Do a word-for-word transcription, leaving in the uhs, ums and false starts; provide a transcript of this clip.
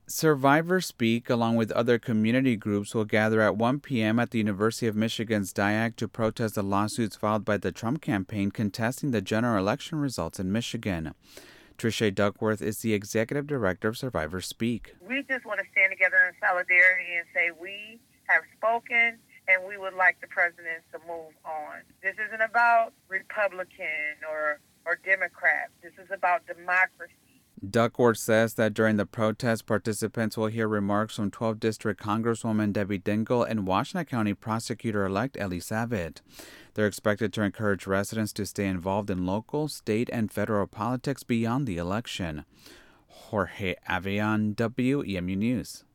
Survivors Speak, along with other community groups, will gather at one p.m. at the University of Michigan's DIAC to protest the lawsuits filed by the Trump campaign contesting the general election results in Michigan. Trisha Duckworth is the executive director of Survivors Speak. We just want to stand together in solidarity and say we have spoken and we would like the president to move on. This isn't about Republican or, or Democrat. This is about democracy. Duckworth says that during the protest, participants will hear remarks from twelfth District Congresswoman Debbie Dingell and Washtenaw County Prosecutor-elect Ellie Savitt. They're expected to encourage residents to stay involved in local, state, and federal politics beyond the election. Jorge Avian, W E M U News.